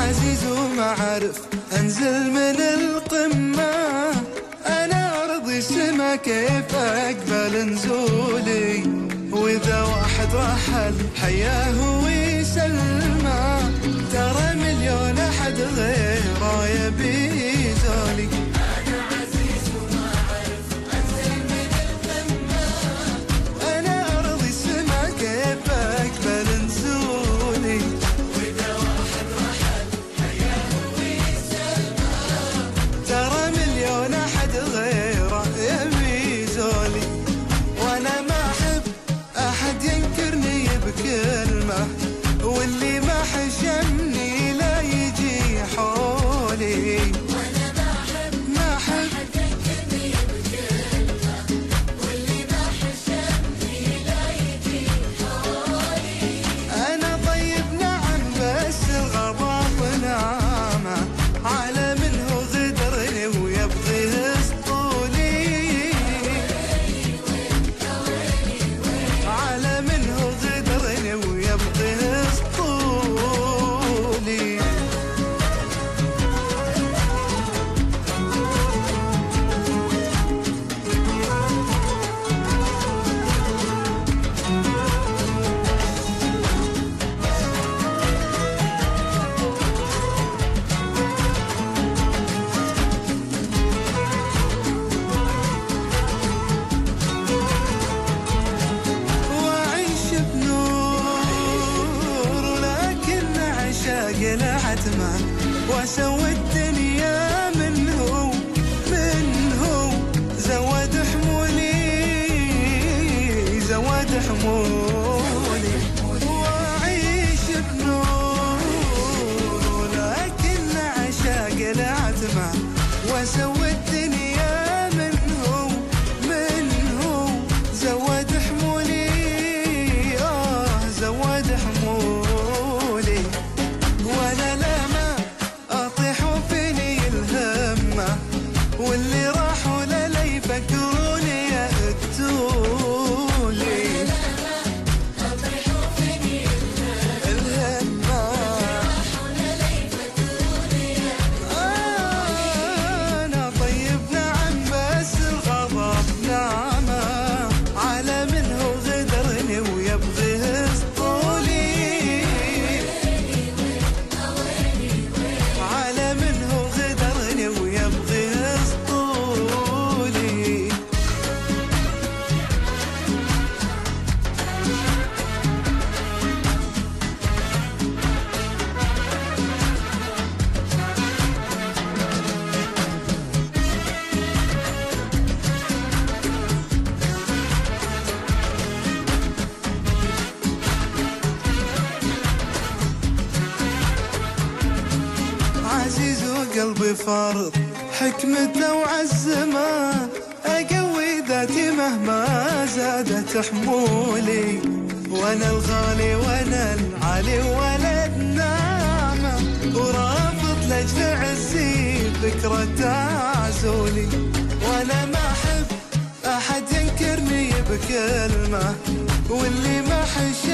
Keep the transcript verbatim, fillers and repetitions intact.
عزيز وما عرف انزل من القمة، انا ارضي السما كيف اقبل نزولي، واذا واحد رحل حياه ويسلمه، ترى مليون احد غيره يبي زولي. انا عزيز وما عرف انزل من القمة، انا ارضي السما كيف اقبل نزولي، واذا واحد رحل حياه ويسلمه، ترى مليون احد غيره يبي زولي. وانا ما احب احد ينكرني بكلمه، واللي ما حشمني لا يجي حولي. وانا ما احب ما احب احد ينكرني بكلمه، واللي ما حشمني لا يجي حولي. انا طيب نعم بس الغضب نعمه، على منه غدرني ويبغي اسطولي، على منه غدرني ويبغي اسطولي. واعيش بنور ولكن عشاق العتمة، واسوي الدنيا منه منه زود حمولي زود حمولي. واعيش بنور ولكن عشاق العتمة، واسوي الدنيا منه منه زود حمولي آه زود حمولي. وانا لما اطيح فيني الهمة، واللي راحوا لا يفكروني يقتولي. اطيح فيني الهمة انا طيب نعم بس الغضب نعمة، على منه غدرني ويبغي اسطولي، على منه غدرني ويبغي اسطولي. عزيز وقلبي فارض حكمته وعزمه، اقوي ذاتي مهما زادت حمولي. وانا الغالي وانا العالي ولد نعمه، ورافض لاجل عزي فكرة عزولي. وانا ما احب احد ينكرني بكلمه، واللي ما حش